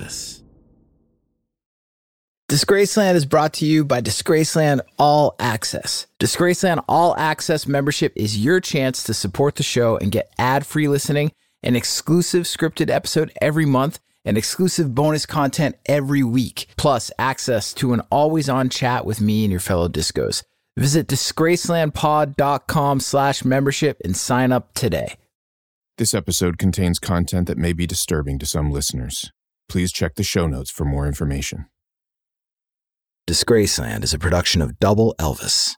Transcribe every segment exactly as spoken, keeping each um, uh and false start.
Elvis. Disgraceland is brought to you by Disgraceland All Access. Disgraceland All Access membership is your chance to support the show and get ad-free listening, an exclusive scripted episode every month, and exclusive bonus content every week, plus access to an always-on chat with me and your fellow discos. Visit disgracelandpod.com slash membership and sign up today. This episode contains content that may be disturbing to some listeners. Please check the show notes for more information. Disgraceland is a production of Double Elvis.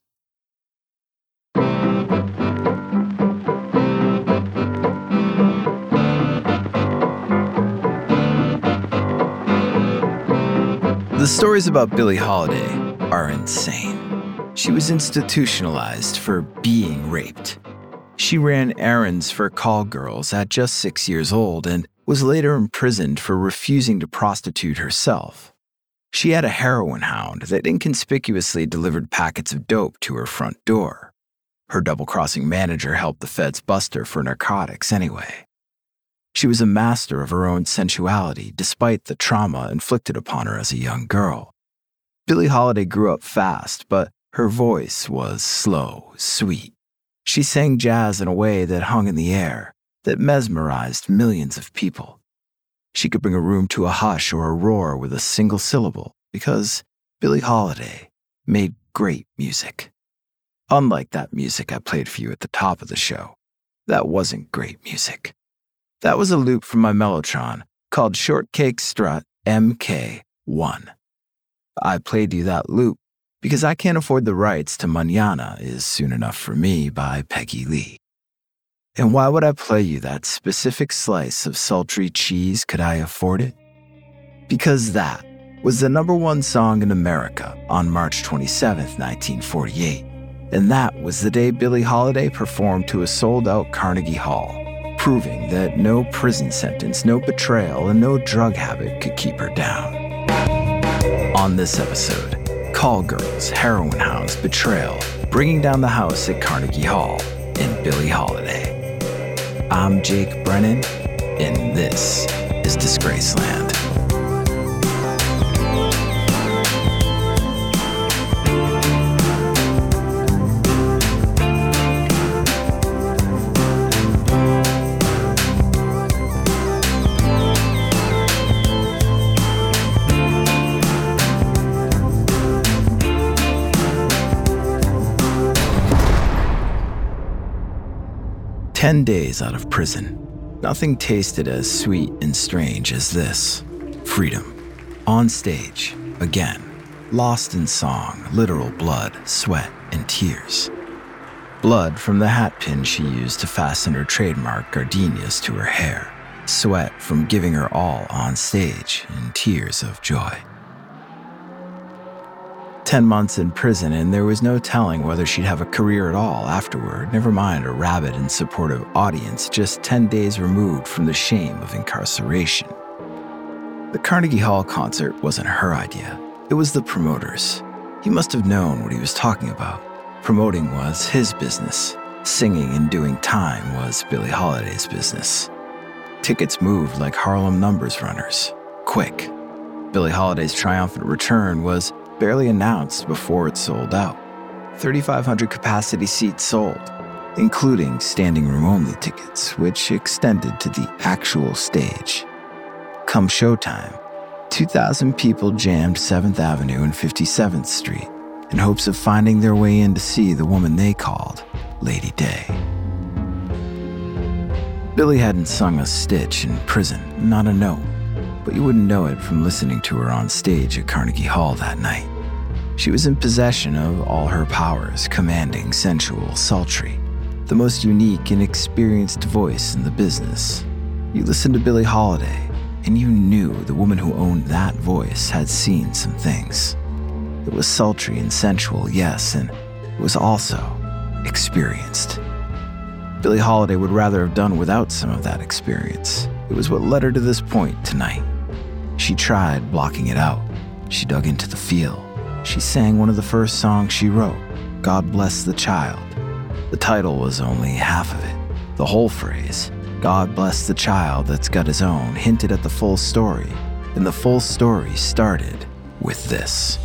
The stories about Billie Holiday are insane. She was institutionalized for being raped. She ran errands for call girls at just six years old and was later imprisoned for refusing to prostitute herself. She had a heroin hound that inconspicuously delivered packets of dope to her front door. Her double-crossing manager helped the feds bust her for narcotics anyway. She was a master of her own sensuality despite the trauma inflicted upon her as a young girl. Billie Holiday grew up fast, but her voice was slow, sweet. She sang jazz in a way that hung in the air, that mesmerized millions of people. She could bring a room to a hush or a roar with a single syllable because Billie Holiday made great music. Unlike that music I played for you at the top of the show, that wasn't great music. That was a loop from my Mellotron called Shortcake Strut M K one. I played you that loop because I can't afford the rights to Mañana is Soon Enough for Me by Peggy Lee. And why would I play you that specific slice of sultry cheese could I afford it? Because that was the number one song in America on March twenty-seventh, nineteen forty-eight. And that was the day Billie Holiday performed to a sold-out Carnegie Hall, proving that no prison sentence, no betrayal, and no drug habit could keep her down. On this episode, call girls, heroin hounds, betrayal, bringing down the house at Carnegie Hall, and Billie Holiday. I'm Jake Brennan, and this is Disgraceland. Ten days out of prison. Nothing tasted as sweet and strange as this. Freedom. On stage, again. Lost in song, literal blood, sweat, and tears. Blood from the hat pin she used to fasten her trademark gardenias to her hair. Sweat from giving her all on stage, and tears of joy. Ten months in prison, and there was no telling whether she'd have a career at all afterward, never mind a rabid and supportive audience just ten days removed from the shame of incarceration. The Carnegie Hall concert wasn't her idea. It was the promoter's. He must have known what he was talking about. Promoting was his business. Singing and doing time was Billie Holiday's business. Tickets moved like Harlem numbers runners. Quick. Billie Holiday's triumphant return was barely announced before it sold out. thirty-five hundred capacity seats sold, including standing room only tickets, which extended to the actual stage. Come showtime, two thousand people jammed seventh Avenue and fifty-seventh Street in hopes of finding their way in to see the woman they called Lady Day. Billie hadn't sung a stitch in prison, not a note. But you wouldn't know it from listening to her on stage at Carnegie Hall that night. She was in possession of all her powers, commanding, sensual, sultry, the most unique and experienced voice in the business. You listened to Billie Holiday, and you knew the woman who owned that voice had seen some things. It was sultry and sensual, yes, and it was also experienced. Billie Holiday would rather have done without some of that experience. It was what led her to this point tonight. She tried blocking it out. She dug into the feel. She sang one of the first songs she wrote, God Bless the Child. The title was only half of it. The whole phrase, God bless the child that's got his own, hinted at the full story. and the full story started with this.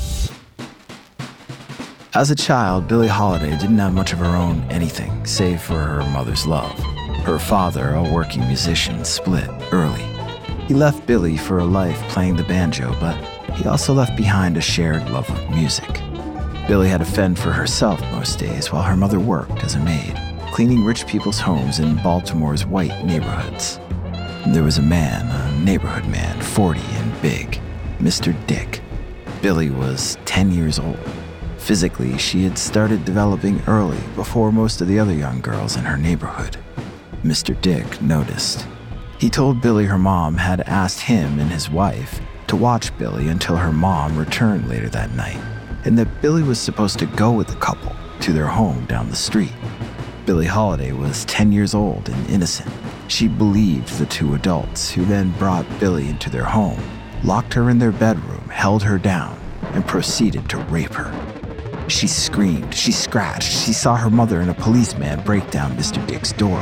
As a child, Billie Holiday didn't have much of her own anything, save for her mother's love. Her father, a working musician, split early. He left Billie for a life playing the banjo, but he also left behind a shared love of music. Billie had to fend for herself most days while her mother worked as a maid, cleaning rich people's homes in Baltimore's white neighborhoods. There was a man, a neighborhood man, forty and big, Mister Dick. Billie was ten years old. Physically, she had started developing early, before most of the other young girls in her neighborhood. Mister Dick noticed. He told Billie her mom had asked him and his wife to watch Billie until her mom returned later that night, and that Billie was supposed to go with the couple to their home down the street. Billie Holiday was ten years old and innocent. She believed the two adults, who then brought Billie into their home, locked her in their bedroom, held her down, and proceeded to rape her. She screamed, she scratched, she saw her mother and a policeman break down Mister Dick's door.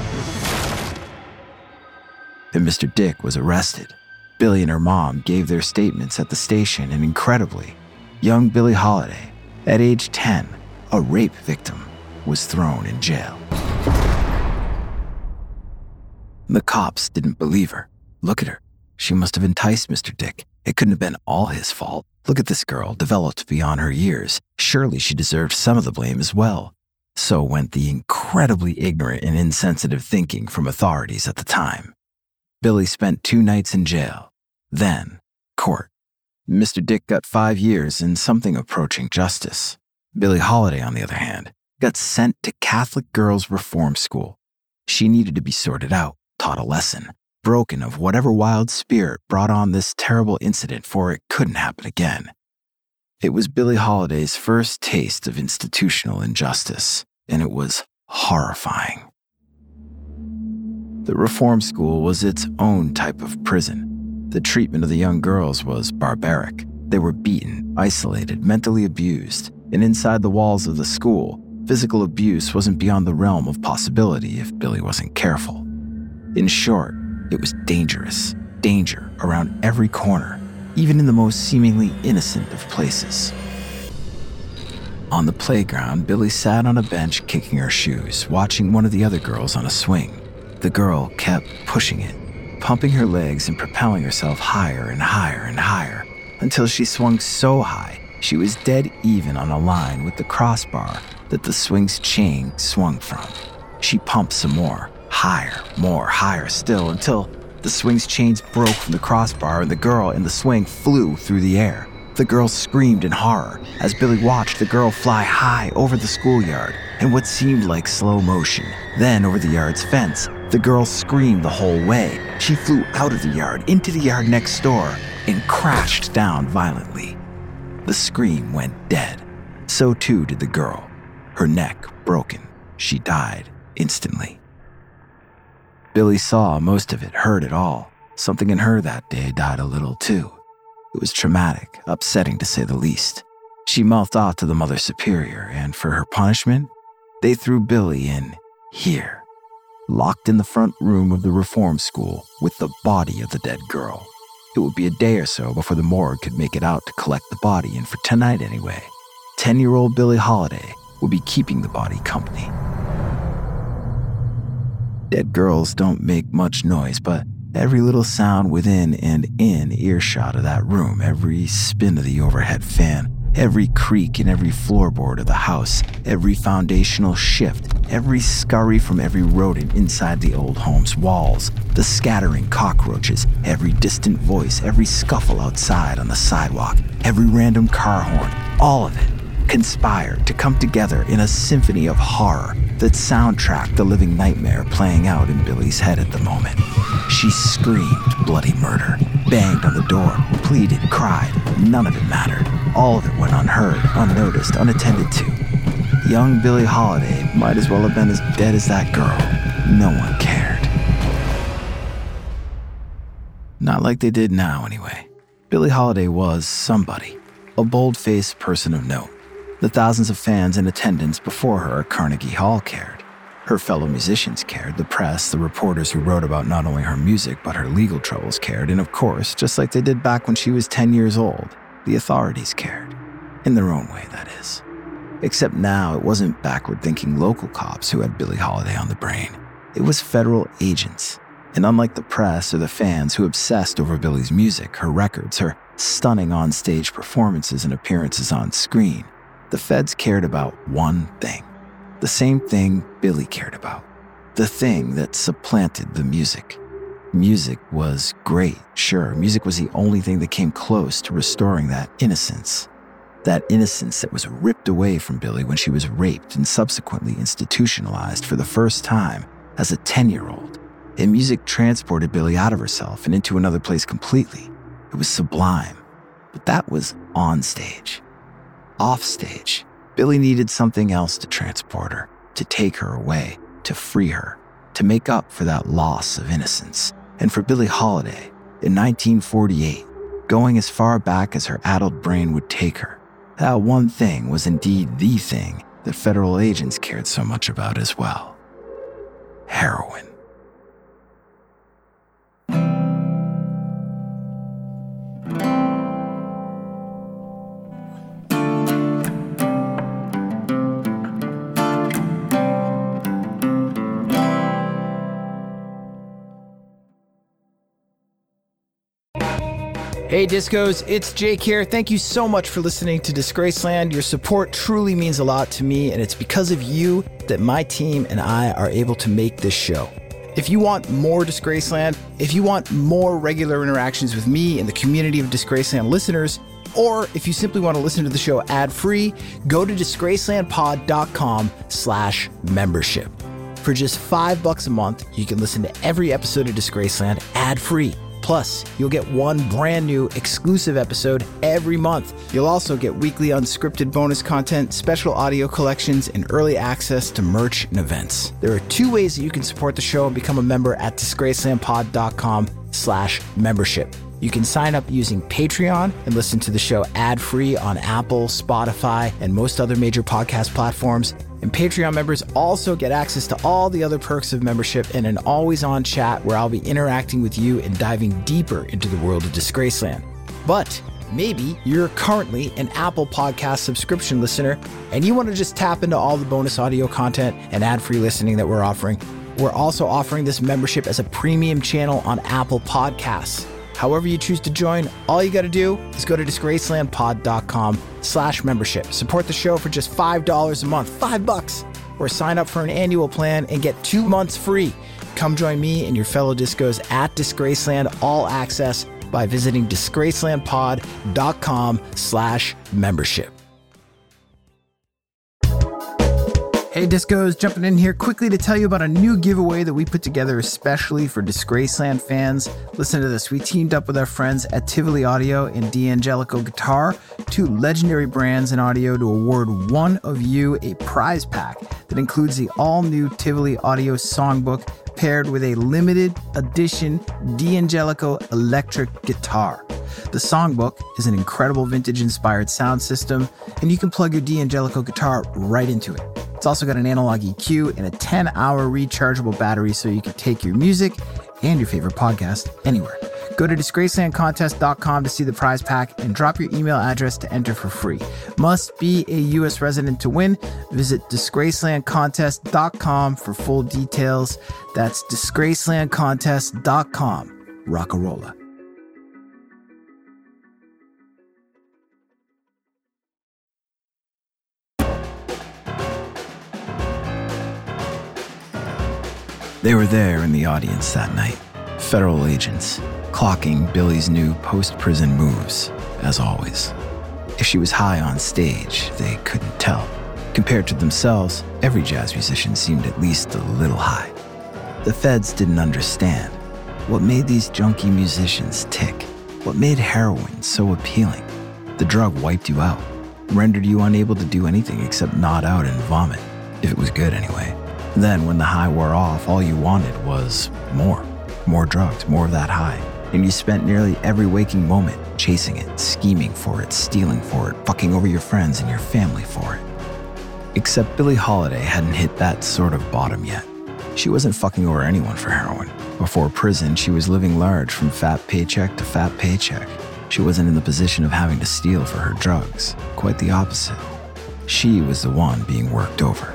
And Mister Dick was arrested. Billie and her mom gave their statements at the station, and incredibly, young Billie Holiday, at age ten, a rape victim, was thrown in jail. The cops didn't believe her. Look at her. She must have enticed Mister Dick. It couldn't have been all his fault. Look at this girl, developed beyond her years. Surely she deserved some of the blame as well. So went the incredibly ignorant and insensitive thinking from authorities at the time. Billie spent two nights in jail. Then, court. Mister Dick got five years and something approaching justice. Billie Holiday, on the other hand, got sent to Catholic Girls' Reform School. She needed to be sorted out, taught a lesson, broken of whatever wild spirit brought on this terrible incident, for it couldn't happen again. It was Billie Holiday's first taste of institutional injustice, and it was horrifying. The reform school was its own type of prison. The treatment of the young girls was barbaric. They were beaten, isolated, mentally abused, and inside the walls of the school, physical abuse wasn't beyond the realm of possibility if Billie wasn't careful. In short, it was dangerous, danger around every corner, even in the most seemingly innocent of places. On the playground, Billie sat on a bench kicking her shoes, watching one of the other girls on a swing. The girl kept pushing it, pumping her legs and propelling herself higher and higher and higher, until she swung so high she was dead even on a line with the crossbar that the swing's chain swung from. She pumped some more, higher, more, higher still, until the swing's chains broke from the crossbar and the girl in the swing flew through the air. The girl screamed in horror as Billie watched the girl fly high over the schoolyard in what seemed like slow motion. Then over the yard's fence, the girl screamed the whole way. She flew out of the yard, into the yard next door, and crashed down violently. The scream went dead. So too did the girl. Her neck broken. She died instantly. Billie saw most of it, heard it all. Something in her that day died a little too. It was traumatic, upsetting to say the least. She mouthed off to the Mother Superior, and for her punishment, they threw Billie in here, locked in the front room of the reform school with the body of the dead girl. It would be a day or so before the morgue could make it out to collect the body, and for tonight anyway, ten-year-old Billie Holiday would be keeping the body company. Dead girls don't make much noise, but every little sound within and in earshot of that room, every spin of the overhead fan, every creak in every floorboard of the house, every foundational shift, every scurry from every rodent inside the old home's walls, the scattering cockroaches, every distant voice, every scuffle outside on the sidewalk, every random car horn, all of it conspired to come together in a symphony of horror that soundtracked the living nightmare playing out in Billie's head at the moment. She screamed bloody murder, banged on the door, pleaded, cried. None of it mattered. All of it went unheard, unnoticed, unattended to. Young Billie Holiday might as well have been as dead as that girl. No one cared. Not like they did now, anyway. Billie Holiday was somebody, a bold-faced person of note. The thousands of fans in attendance before her at Carnegie Hall cared. Her fellow musicians cared, the press, the reporters who wrote about not only her music but her legal troubles cared, and of course, just like they did back when she was ten years old, the authorities cared. In their own way, that is. Except now, it wasn't backward-thinking local cops who had Billie Holiday on the brain. It was federal agents. And unlike the press or the fans who obsessed over Billie's music, her records, her stunning on-stage performances and appearances on screen, the feds cared about one thing. The same thing Billie cared about. The thing that supplanted the music. Music was great, sure. Music was the only thing that came close to restoring that innocence. That innocence that was ripped away from Billie when she was raped and subsequently institutionalized for the first time as a ten-year-old. And music transported Billie out of herself and into another place completely. It was sublime. But that was on stage. Off stage, Billie needed something else to transport her, to take her away, to free her, to make up for that loss of innocence. And for Billie Holiday, in nineteen forty-eight, going as far back as her addled brain would take her, that one thing was indeed the thing that federal agents cared so much about as well. Heroin. Hey Discos, it's Jake here. Thank you so much for listening to Disgraceland. Your support truly means a lot to me, and it's because of you that my team and I are able to make this show. If you want more Disgraceland, if you want more regular interactions with me and the community of Disgraceland listeners, or if you simply want to listen to the show ad-free, go to disgracelandpod.com slash membership. For just five bucks a month, you can listen to every episode of Disgraceland ad-free. Plus, you'll get one brand new exclusive episode every month. You'll also get weekly unscripted bonus content, special audio collections, and early access to merch and events. There are two ways that you can support the show and become a member at disgracelandpod.com slash membership. You can sign up using Patreon and listen to the show ad-free on Apple, Spotify, and most other major podcast platforms. And Patreon members also get access to all the other perks of membership and an always-on chat where I'll be interacting with you and diving deeper into the world of Disgraceland. But maybe you're currently an Apple Podcast subscription listener and you want to just tap into all the bonus audio content and ad-free listening that we're offering. We're also offering this membership as a premium channel on Apple Podcasts. However you choose to join, all you got to do is go to disgracelandpod.com slash membership. Support the show for just five dollars a month, five bucks, or sign up for an annual plan and get two months free. Come join me and your fellow discos at Disgraceland All Access by visiting disgracelandpod.com slash membership. Hey Discos, jumping in here quickly to tell you about a new giveaway that we put together especially for Disgraceland fans. Listen to this. We teamed up with our friends at Tivoli Audio and D'Angelico Guitar, two legendary brands in audio, to award one of you a prize pack that includes the all-new Tivoli Audio songbook paired with a limited edition D'Angelico electric guitar. The songbook is an incredible vintage-inspired sound system, and you can plug your D'Angelico guitar right into it. It's also got an analog E Q and a ten-hour rechargeable battery so you can take your music and your favorite podcast anywhere. Go to disgraceland contest dot com to see the prize pack and drop your email address to enter for free. Must be a U S resident to win. Visit disgraceland contest dot com for full details. That's disgraceland contest dot com. Rockarola. They were there in the audience that night, federal agents, clocking Billie's new post-prison moves, as always. If she was high on stage, they couldn't tell. Compared to themselves, every jazz musician seemed at least a little high. The feds didn't understand. What made these junkie musicians tick? What made heroin so appealing? The drug wiped you out, rendered you unable to do anything except nod out and vomit, if it was good anyway. Then, when the high wore off, all you wanted was more. More drugs, more of that high. And you spent nearly every waking moment chasing it, scheming for it, stealing for it, fucking over your friends and your family for it. Except Billie Holiday hadn't hit that sort of bottom yet. She wasn't fucking over anyone for heroin. Before prison, she was living large from fat paycheck to fat paycheck. She wasn't in the position of having to steal for her drugs. Quite the opposite. She was the one being worked over.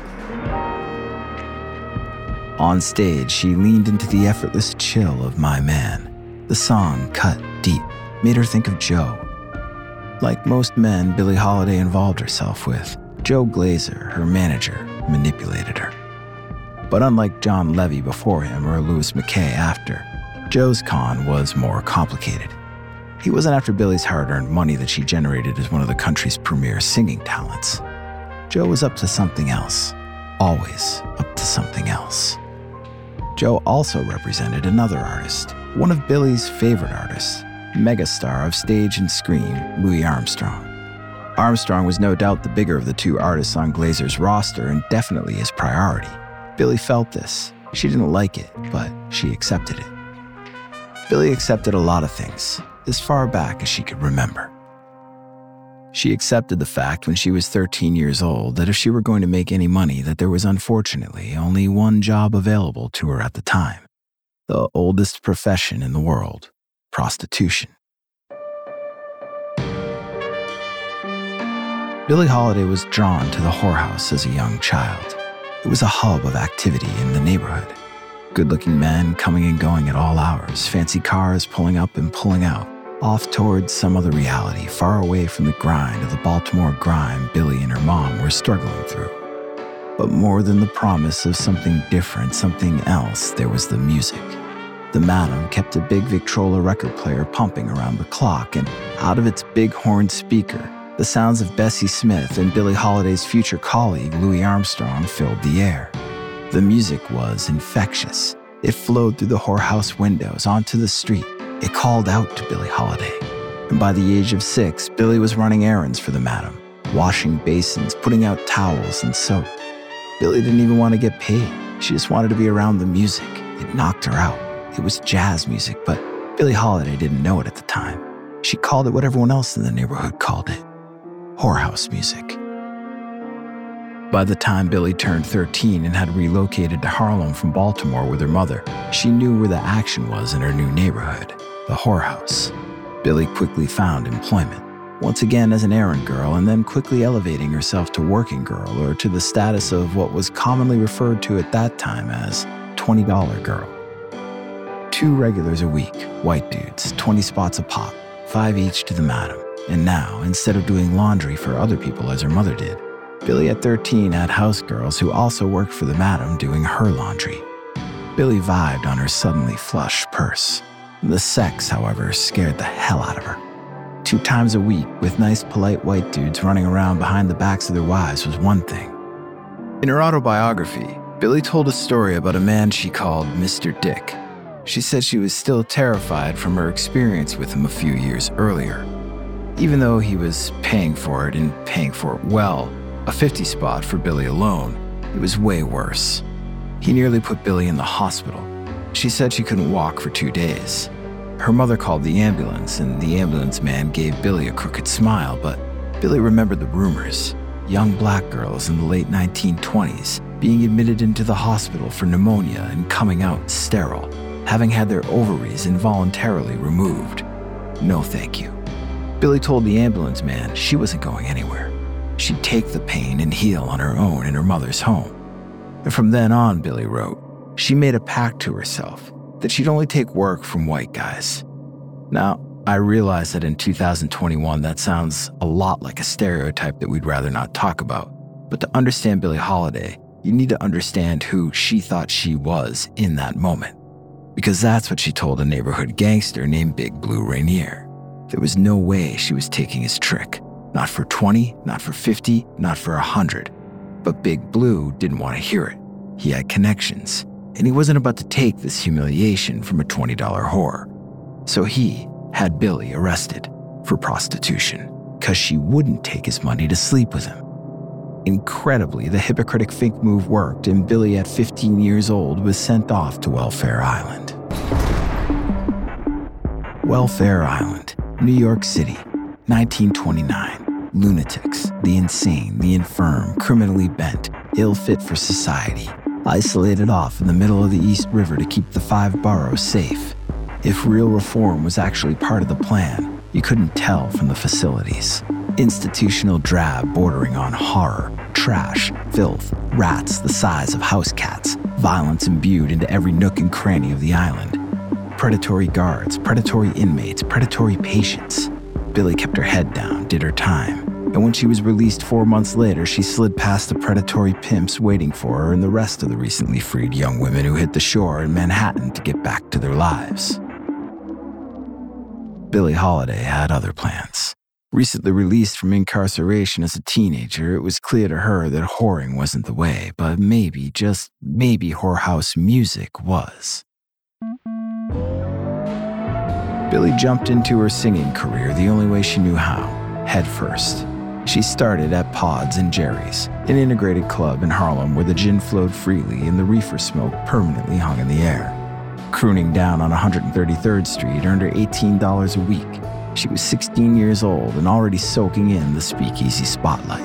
On stage, she leaned into the effortless chill of My Man. The song cut deep, made her think of Joe. Like most men Billie Holiday involved herself with, Joe Glazer, her manager, manipulated her. But unlike John Levy before him or Louis M C K after, Joe's con was more complicated. He wasn't after Billie's hard-earned money that she generated as one of the country's premier singing talents. Joe was up to something else, always up to something else. Joe also represented another artist, one of Billie's favorite artists, megastar of stage and screen, Louis Armstrong. Armstrong was no doubt the bigger of the two artists on Glazer's roster and definitely his priority. Billie felt this. She didn't like it, but she accepted it. Billie accepted a lot of things, as far back as she could remember. She accepted the fact when she was thirteen years old that if she were going to make any money, that there was unfortunately only one job available to her at the time. The oldest profession in the world, prostitution. Billie Holiday was drawn to the whorehouse as a young child. It was a hub of activity in the neighborhood. Good-looking men coming and going at all hours, fancy cars pulling up and pulling out, off towards some other reality, far away from the grind of the Baltimore grime Billie and her mom were struggling through. But more than the promise of something different, something else, there was the music. The Madam kept a big Victrola record player pumping around the clock, and out of its big horn speaker, the sounds of Bessie Smith and Billie Holiday's future colleague, Louis Armstrong, filled the air. The music was infectious. It flowed through the whorehouse windows onto the street. It called out to Billie Holiday. And by the age of six, Billie was running errands for the Madam, washing basins, putting out towels and soap. Billie didn't even want to get paid. She just wanted to be around the music. It knocked her out. It was jazz music, but Billie Holiday didn't know it at the time. She called it what everyone else in the neighborhood called it. Whorehouse music. By the time Billie turned thirteen and had relocated to Harlem from Baltimore with her mother, she knew where the action was in her new neighborhood, the whorehouse. Billie quickly found employment, once again as an errand girl, and then quickly elevating herself to working girl or to the status of what was commonly referred to at that time as twenty dollar girl. Two regulars a week, white dudes, twenty spots a pop, five each to the Madam. And now, instead of doing laundry for other people as her mother did, Billie at thirteen had house girls who also worked for the Madam doing her laundry. Billie vibed on her suddenly flush purse. The sex, however, scared the hell out of her. Two times a week with nice polite white dudes running around behind the backs of their wives was one thing. In her autobiography, Billie told a story about a man she called Mister Dick. She said she was still terrified from her experience with him a few years earlier. Even though he was paying for it and paying for it well, a fifty spot for Billie alone, it was way worse. He nearly put Billie in the hospital. She said she couldn't walk for two days. Her mother called the ambulance, and the ambulance man gave Billie a crooked smile, but Billie remembered the rumors. Young black girls in the late nineteen twenties being admitted into the hospital for pneumonia and coming out sterile, having had their ovaries involuntarily removed. No thank you. Billie told the ambulance man she wasn't going anywhere. She'd take the pain and heal on her own in her mother's home. And from then on, Billie wrote, she made a pact to herself that she'd only take work from white guys. Now, I realize that in two thousand twenty-one, that sounds a lot like a stereotype that we'd rather not talk about. But to understand Billie Holiday, you need to understand who she thought she was in that moment. Because that's what she told a neighborhood gangster named Big Blue Rainier. There was no way she was taking his trick. Not for twenty, not for fifty, not for one hundred. But Big Blue didn't want to hear it. He had connections, and he wasn't about to take this humiliation from a twenty dollar whore. So he had Billie arrested for prostitution, because she wouldn't take his money to sleep with him. Incredibly, the hypocritic Fink move worked, and Billie at fifteen years old was sent off to Welfare Island. Welfare Island, New York City, nineteen twenty-nine. Lunatics, the insane, the infirm, criminally bent, ill fit for society, isolated off in the middle of the East River to keep the five boroughs safe. If real reform was actually part of the plan, you couldn't tell from the facilities. Institutional drab bordering on horror, trash, filth, rats the size of house cats, violence imbued into every nook and cranny of the island. Predatory guards, predatory inmates, predatory patients. Billy kept her head down, did her time, and when she was released four months later, she slid past the predatory pimps waiting for her and the rest of the recently freed young women who hit the shore in Manhattan to get back to their lives. Billie Holiday had other plans. Recently released from incarceration as a teenager, it was clear to her that whoring wasn't the way, but maybe, just maybe whorehouse music was. Billie jumped into her singing career the only way she knew how, head first. She started at Pods and Jerry's, an integrated club in Harlem where the gin flowed freely and the reefer smoke permanently hung in the air. Crooning down on one hundred thirty-third Street earned her eighteen dollars a week. She was sixteen years old and already soaking in the speakeasy spotlight.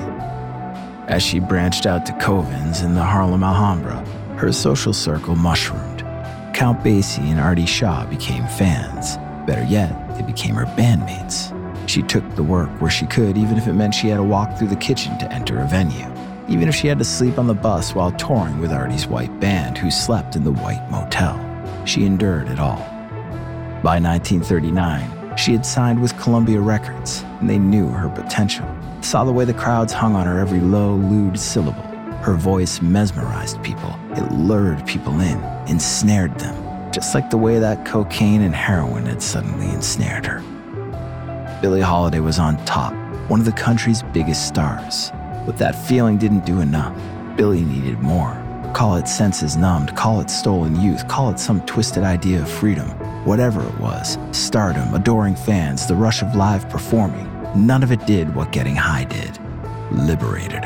As she branched out to Covens in the Harlem Alhambra, her social circle mushroomed. Count Basie and Artie Shaw became fans. Better yet, they became her bandmates. She took the work where she could, even if it meant she had to walk through the kitchen to enter a venue. Even if she had to sleep on the bus while touring with Artie's white band, who slept in the white motel. She endured it all. By nineteen thirty-nine, she had signed with Columbia Records, and they knew her potential. Saw the way the crowds hung on her every low, lewd syllable. Her voice mesmerized people. It lured people in, ensnared them. Just like the way that cocaine and heroin had suddenly ensnared her. Billie Holiday was on top, one of the country's biggest stars. But that feeling didn't do enough. Billie needed more. Call it senses numbed, call it stolen youth, call it some twisted idea of freedom. Whatever it was, stardom, adoring fans, the rush of live performing, none of it did what getting high did. Liberated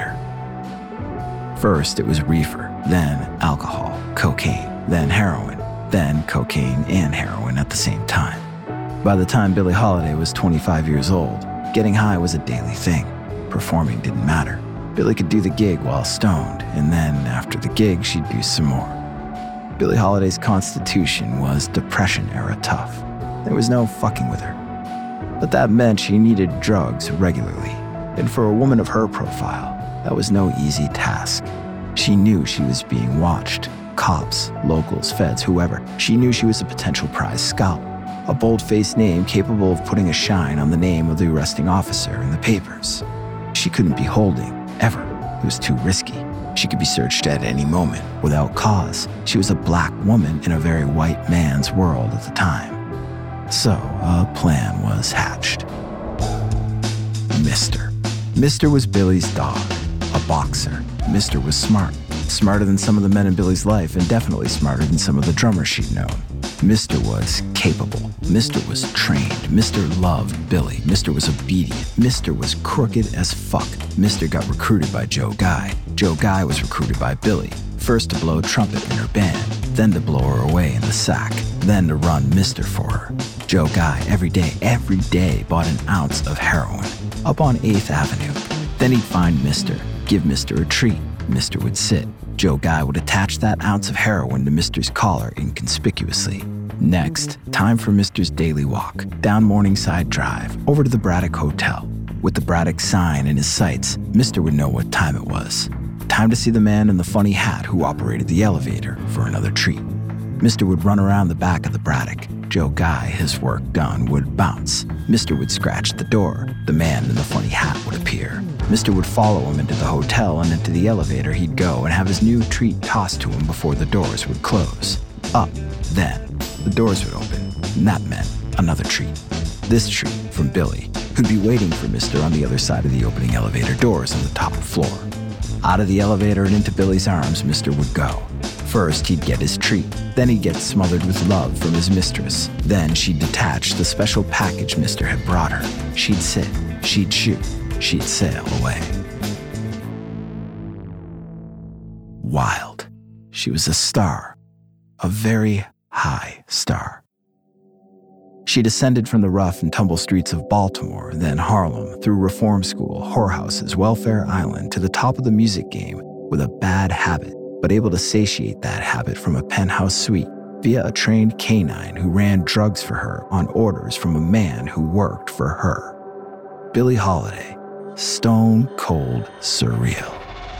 her. First, it was reefer, then alcohol, cocaine, then heroin. Then cocaine and heroin at the same time. By the time Billie Holiday was twenty-five years old, getting high was a daily thing. Performing didn't matter. Billie could do the gig while stoned, and then after the gig, she'd do some more. Billie Holiday's constitution was Depression-era tough. There was no fucking with her. But that meant she needed drugs regularly, and for a woman of her profile, that was no easy task. She knew she was being watched. Cops, locals, feds, whoever. She knew she was a potential prize scalp, a bold-faced name capable of putting a shine on the name of the arresting officer in the papers. She couldn't be holding, ever. It was too risky. She could be searched at any moment, without cause. She was a black woman in a very white man's world at the time. So, a plan was hatched. Mister Mister was Billie's dog, a boxer. Mister was smart. Smarter than some of the men in Billie's life, and definitely smarter than some of the drummers she'd known. Mister was capable. Mister was trained. Mister loved Billie. Mister was obedient. Mister was crooked as fuck. Mister got recruited by Joe Guy. Joe Guy was recruited by Billie, first to blow trumpet in her band, then to blow her away in the sack, then to run Mister for her. Joe Guy, every day, every day, bought an ounce of heroin up on eighth Avenue. Then he'd find Mister, give Mister a treat. Mister would sit. Joe Guy would attach that ounce of heroin to Mister's collar inconspicuously. Next, time for Mister's daily walk, down Morningside Drive, over to the Braddock Hotel. With the Braddock sign in his sights, Mister would know what time it was. Time to see the man in the funny hat who operated the elevator for another treat. Mister would run around the back of the Braddock. Joe Guy, his work done, would bounce. Mister would scratch the door. The man in the funny hat would appear. Mister would follow him into the hotel, and into the elevator he'd go and have his new treat tossed to him before the doors would close. Up, then, the doors would open, and that meant another treat. This treat from Billie, who'd be waiting for Mister on the other side of the opening elevator doors on the top floor. Out of the elevator and into Billie's arms, Mister would go. First, he'd get his treat. Then he'd get smothered with love from his mistress. Then she'd detach the special package Mister had brought her. She'd sit, she'd shoot, she'd sail away. Wild. She was a star. A very high star. She descended from the rough and tumble streets of Baltimore, then Harlem, through reform school, whorehouses, Welfare Island, to the top of the music game with a bad habit, but able to satiate that habit from a penthouse suite via a trained canine who ran drugs for her on orders from a man who worked for her. Billie Holiday, stone cold surreal.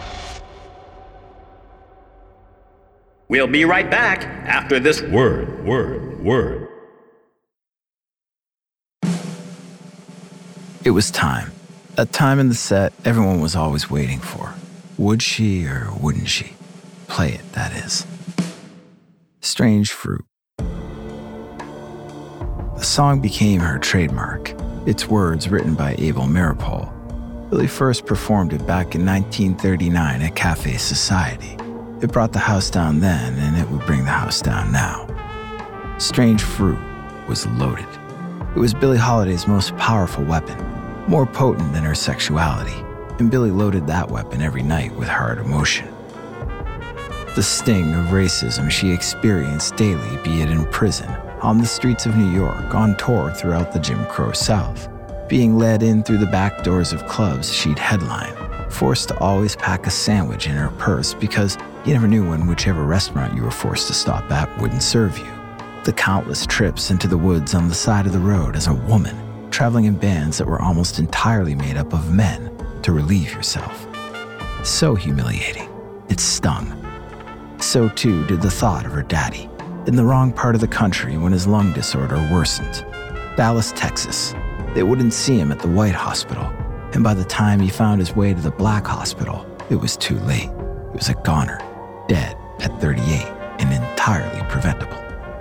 We'll be right back after this word, word, word. It was time. A time in the set everyone was always waiting for. Would she or wouldn't she? Play it, that is. Strange Fruit. The song became her trademark, its words written by Abel Meeropol. Billie first performed it back in nineteen thirty-nine at Cafe Society. It brought the house down then, and it would bring the house down now. Strange Fruit was loaded. It was Billie Holiday's most powerful weapon, more potent than her sexuality, and Billie loaded that weapon every night with hard emotion. The sting of racism she experienced daily, be it in prison, on the streets of New York, on tour throughout the Jim Crow South, being led in through the back doors of clubs she'd headline, forced to always pack a sandwich in her purse because you never knew when whichever restaurant you were forced to stop at wouldn't serve you. The countless trips into the woods on the side of the road as a woman, traveling in bands that were almost entirely made up of men to relieve yourself. So humiliating. It stung. So too did the thought of her daddy, in the wrong part of the country when his lung disorder worsened. Dallas, Texas. They wouldn't see him at the white hospital, and by the time he found his way to the black hospital, it was too late. He was a goner, dead at thirty-eight, and entirely preventable.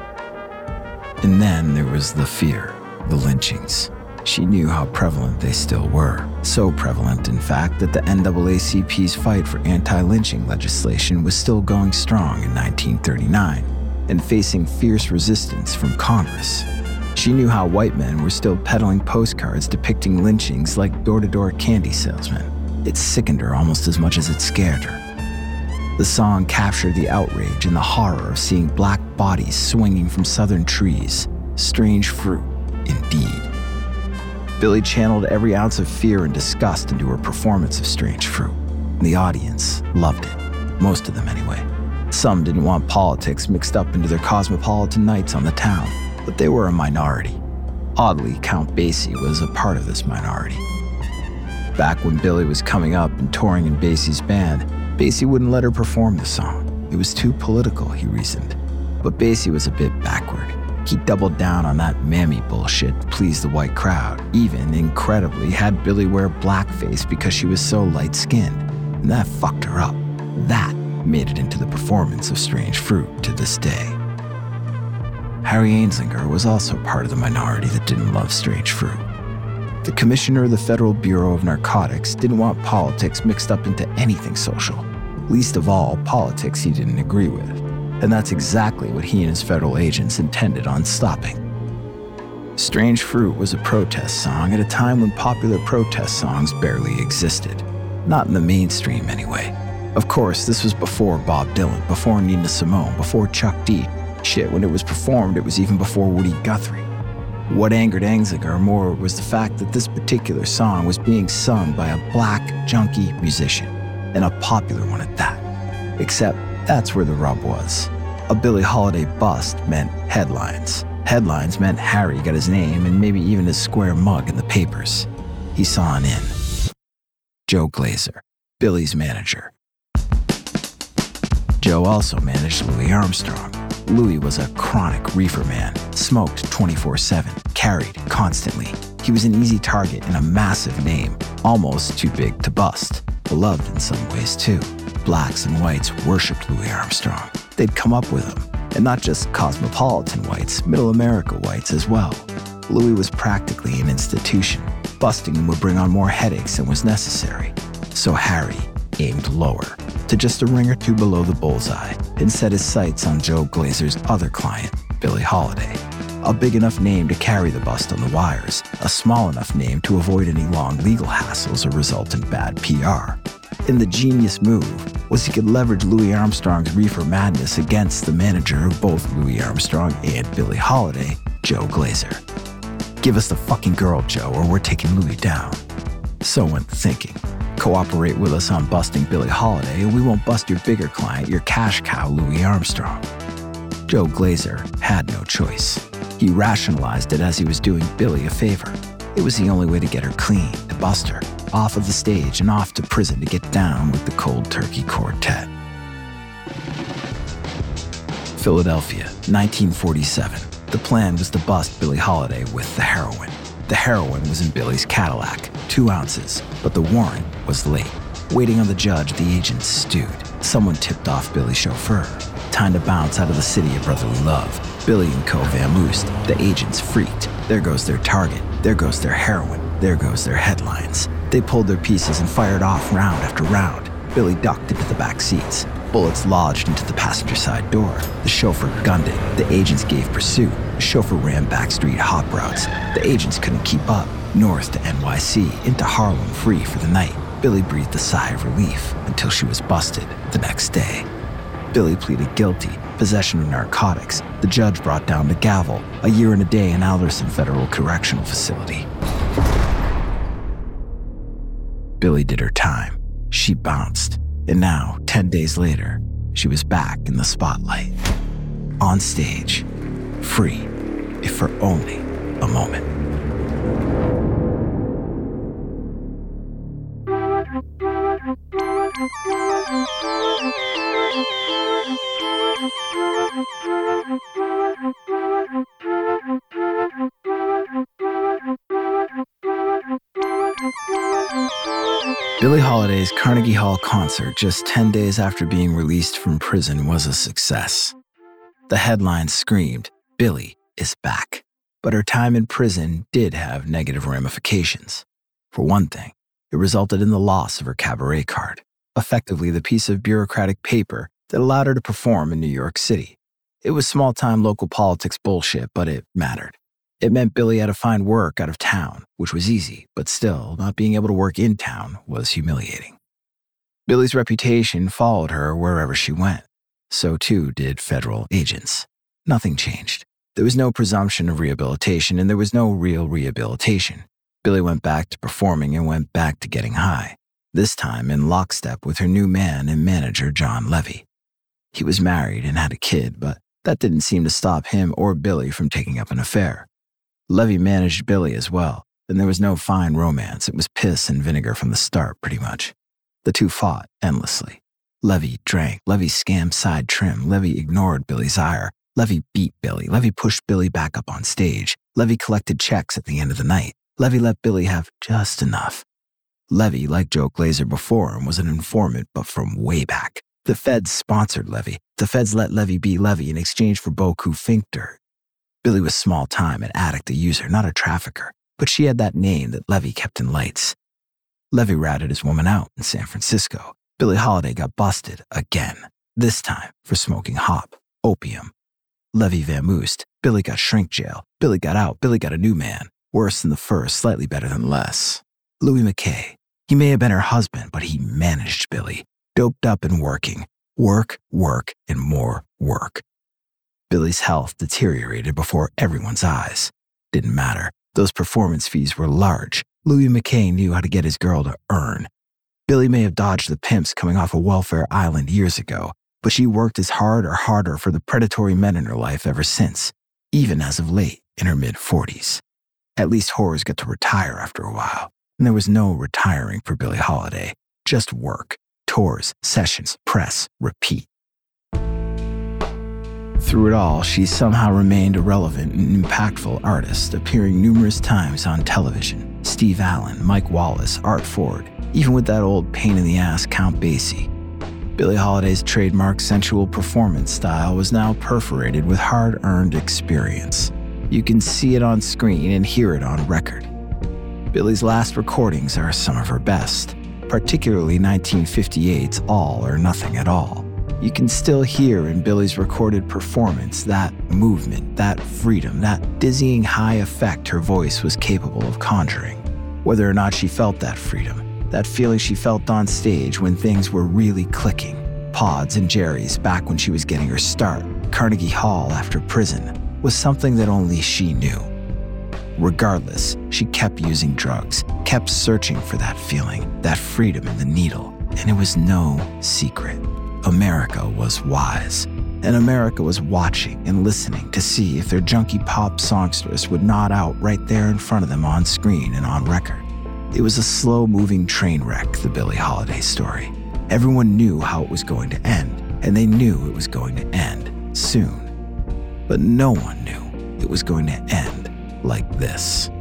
And then there was the fear, the lynchings. She knew how prevalent they still were. So prevalent, in fact, that the N double A C P's fight for anti-lynching legislation was still going strong in nineteen thirty-nine and facing fierce resistance from Congress. She knew how white men were still peddling postcards depicting lynchings like door-to-door candy salesmen. It sickened her almost as much as it scared her. The song captured the outrage and the horror of seeing black bodies swinging from southern trees. Strange fruit, indeed. Billie channeled every ounce of fear and disgust into her performance of Strange Fruit. And the audience loved it. Most of them, anyway. Some didn't want politics mixed up into their cosmopolitan nights on the town, but they were a minority. Oddly, Count Basie was a part of this minority. Back when Billie was coming up and touring in Basie's band, Basie wouldn't let her perform the song. It was too political, he reasoned. But Basie was a bit backward. He doubled down on that mammy bullshit to please the white crowd, even, incredibly, had Billie wear blackface because she was so light-skinned. And that fucked her up. That made it into the performance of Strange Fruit to this day. Harry Anslinger was also part of the minority that didn't love Strange Fruit. The commissioner of the Federal Bureau of Narcotics didn't want politics mixed up into anything social, least of all politics he didn't agree with. And that's exactly what he and his federal agents intended on stopping. Strange Fruit was a protest song at a time when popular protest songs barely existed. Not in the mainstream, anyway. Of course, this was before Bob Dylan, before Nina Simone, before Chuck D. Shit, when it was performed, it was even before Woody Guthrie. What angered Anslinger more was the fact that this particular song was being sung by a black junkie musician, and a popular one at that. Except that's where the rub was. A Billie Holiday bust meant headlines. Headlines meant Harry got his name and maybe even his square mug in the papers. He saw an in. Joe Glazer, Billie's manager. Joe also managed Louis Armstrong. Louis was a chronic reefer man, smoked twenty-four seven, carried constantly. He was an easy target and a massive name, almost too big to bust. Beloved in some ways too. Blacks and whites worshipped Louis Armstrong. They'd come up with him, and not just cosmopolitan whites, middle America whites as well. Louis was practically an institution. Busting him would bring on more headaches than was necessary. So Harry aimed lower, to just a ring or two below the bullseye, and set his sights on Joe Glazer's other client, Billie Holiday. A big enough name to carry the bust on the wires, a small enough name to avoid any long legal hassles or result in bad P R. And the genius move was he could leverage Louis Armstrong's reefer madness against the manager of both Louis Armstrong and Billie Holiday, Joe Glazer. Give us the fucking girl, Joe, or we're taking Louis down. So went the thinking. Cooperate with us on busting Billie Holiday, and we won't bust your bigger client, your cash cow, Louis Armstrong. Joe Glazer had no choice. He rationalized it as he was doing Billie a favor. It was the only way to get her clean, to bust her, off of the stage and off to prison to get down with the Cold Turkey Quartet. Philadelphia, nineteen forty-seven. The plan was to bust Billie Holiday with the heroin. The heroin was in Billie's Cadillac, two ounces, but the warrant was late. Waiting on the judge, the agents stewed. Someone tipped off Billie's chauffeur. Time to bounce out of the city of brotherly love. Billie and co vamoosed. The agents freaked. There goes their target. There goes their heroin. There goes their headlines. They pulled their pieces and fired off round after round. Billie ducked into the back seats. Bullets lodged into the passenger side door. The chauffeur gunned it. The agents gave pursuit. The chauffeur ran backstreet hop routes. The agents couldn't keep up. North to N Y C, into Harlem free for the night. Billie breathed a sigh of relief until she was busted the next day. Billie pleaded guilty, possession of narcotics. The judge brought down the gavel, a year and a day in Alderson Federal Correctional Facility. Billie did her time. She bounced. And now, ten days later, she was back in the spotlight. On stage, free, if for only a moment. Billie Holiday's Carnegie Hall concert just ten days after being released from prison was a success. The headlines screamed, "Billie is back." But her time in prison did have negative ramifications. For one thing, it resulted in the loss of her cabaret card, effectively the piece of bureaucratic paper that allowed her to perform in New York City. It was small-time local politics bullshit, but it mattered. It meant Billie had to find work out of town, which was easy, but still, not being able to work in town was humiliating. Billie's reputation followed her wherever she went. So too did federal agents. Nothing changed. There was no presumption of rehabilitation, and there was no real rehabilitation. Billie went back to performing and went back to getting high, this time in lockstep with her new man and manager, John Levy. He was married and had a kid, but that didn't seem to stop him or Billie from taking up an affair. Levy managed Billie as well, and there was no fine romance. It was piss and vinegar from the start, pretty much. The two fought endlessly. Levy drank. Levy scammed side trim. Levy ignored Billie's ire. Levy beat Billie. Levy pushed Billie back up on stage. Levy collected checks at the end of the night. Levy let Billie have just enough. Levy, like Joe Glazer before him, was an informant, but from way back. The feds sponsored Levy. The feds let Levy be Levy in exchange for beaucoup Finkter. Billie was small-time, an addict, a user, not a trafficker, but she had that name that Levy kept in lights. Levy ratted his woman out in San Francisco. Billie Holiday got busted again, this time for smoking hop, opium. Levy vamoosed. Billie got shrink jail. Billie got out. Billie got a new man. Worse than the first, slightly better than less. Louis McKay. He may have been her husband, but he managed Billie. Doped up and working. Work, work, and more work. Billie's health deteriorated before everyone's eyes. Didn't matter. Those performance fees were large. Louis McKay knew how to get his girl to earn. Billie may have dodged the pimps coming off a welfare island years ago, but she worked as hard or harder for the predatory men in her life ever since, even as of late in her mid-forties. At least whores get to retire after a while, and there was no retiring for Billie Holiday. Just work, tours, sessions, press, repeat. Through it all, she somehow remained a relevant and impactful artist, appearing numerous times on television. Steve Allen, Mike Wallace, Art Ford, even with that old pain-in-the-ass Count Basie. Billie Holiday's trademark sensual performance style was now perforated with hard-earned experience. You can see it on screen and hear it on record. Billie's last recordings are some of her best, particularly nineteen fifty-eight's All or Nothing at All. You can still hear in Billie's recorded performance that movement, that freedom, that dizzying high effect her voice was capable of conjuring. Whether or not she felt that freedom, that feeling she felt on stage when things were really clicking, Pods and Jerry's back when she was getting her start, Carnegie Hall after prison, was something that only she knew. Regardless, she kept using drugs, kept searching for that feeling, that freedom in the needle, and it was no secret. America was wise, and America was watching and listening to see if their junkie pop songstress would nod out right there in front of them on screen and on record. It was a slow-moving train wreck, the Billie Holiday story. Everyone knew how it was going to end, and they knew it was going to end soon. But no one knew it was going to end like this.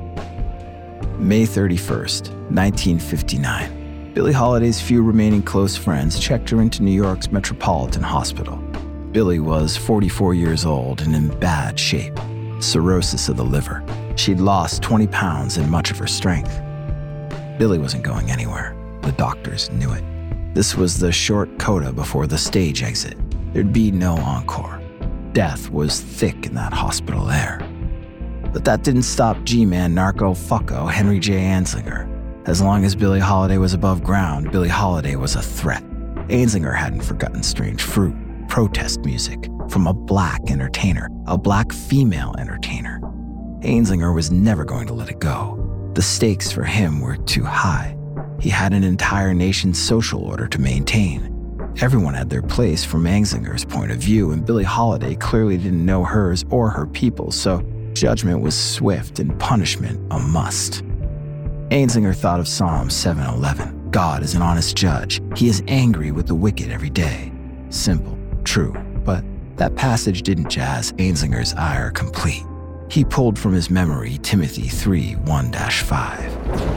May thirty-first, nineteen fifty-nine. Billie Holiday's few remaining close friends checked her into New York's Metropolitan Hospital. Billie was forty-four years old and in bad shape. Cirrhosis of the liver. She'd lost twenty pounds and much of her strength. Billie wasn't going anywhere. The doctors knew it. This was the short coda before the stage exit. There'd be no encore. Death was thick in that hospital air. But that didn't stop G-man narco fucko Henry J. Anslinger. As long as Billie Holiday was above ground, Billie Holiday was a threat. Anslinger hadn't forgotten Strange Fruit, protest music, from a black entertainer, a black female entertainer. Anslinger was never going to let it go. The stakes for him were too high. He had an entire nation's social order to maintain. Everyone had their place from Anslinger's point of view, and Billie Holiday clearly didn't know hers or her people, so judgment was swift and punishment a must. Anslinger thought of Psalm seven eleven. God is an honest judge. He is angry with the wicked every day. Simple, true, but that passage didn't jazz Anslinger's ire complete. He pulled from his memory Timothy three one dash five.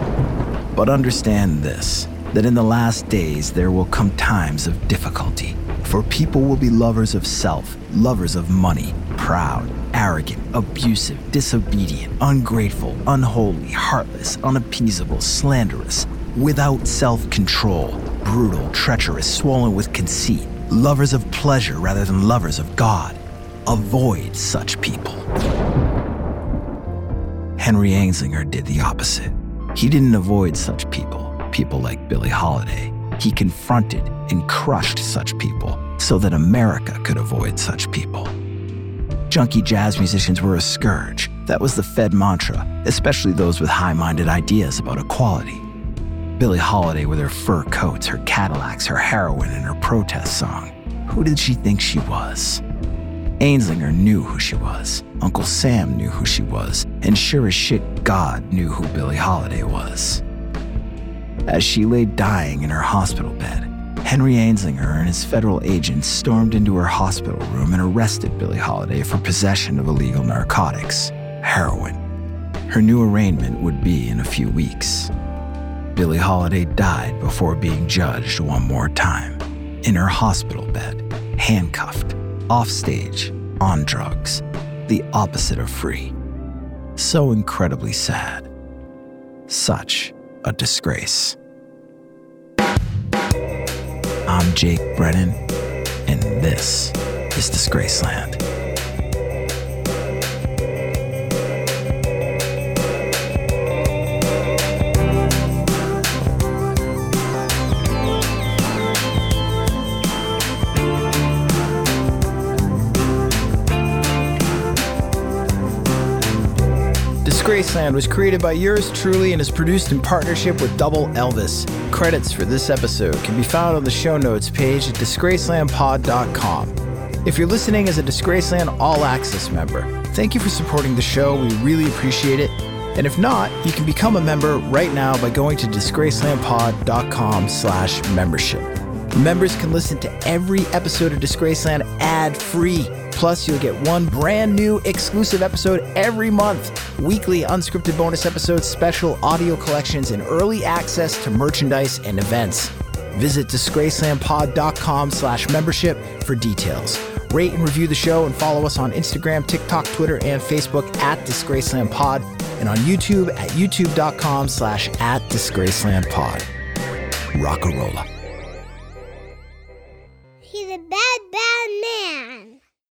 But understand this, that in the last days there will come times of difficulty, for people will be lovers of self, lovers of money, proud, arrogant, abusive, disobedient, ungrateful, unholy, heartless, unappeasable, slanderous, without self-control, brutal, treacherous, swollen with conceit, lovers of pleasure rather than lovers of God. Avoid such people. Henry Anslinger did the opposite. He didn't avoid such people, people like Billie Holiday. He confronted and crushed such people so that America could avoid such people. Junkie jazz musicians were a scourge. That was the Fed mantra, especially those with high-minded ideas about equality. Billie Holiday with her fur coats, her Cadillacs, her heroin, and her protest song. Who did she think she was? Anslinger knew who she was. Uncle Sam knew who she was. And sure as shit, God knew who Billie Holiday was. As she lay dying in her hospital bed, Henry Anslinger and his federal agents stormed into her hospital room and arrested Billie Holiday for possession of illegal narcotics, heroin. Her new arraignment would be in a few weeks. Billie Holiday died before being judged one more time, in her hospital bed, handcuffed, offstage, on drugs, the opposite of free. So incredibly sad. Such a disgrace. I'm Jake Brennan, and this is Disgraceland. Disgraceland was created by yours truly and is produced in partnership with Double Elvis. Credits for this episode can be found on the show notes page at disgraceland pod dot com. If you're listening as a Disgraceland All Access member, thank you for supporting the show. We really appreciate it. And if not, you can become a member right now by going to disgraceland pod dot com slash membership. Members can listen to every episode of Disgraceland ad-free. Plus, you'll get one brand new exclusive episode every month. Weekly unscripted bonus episodes, special audio collections, and early access to merchandise and events. Visit disgraceland pod dot com slash membership for details. Rate and review the show and follow us on Instagram, TikTok, Twitter, and Facebook at DisgracelandPod, and on YouTube at youtube dot com slash at DisgracelandPod. Rock-a-rolla.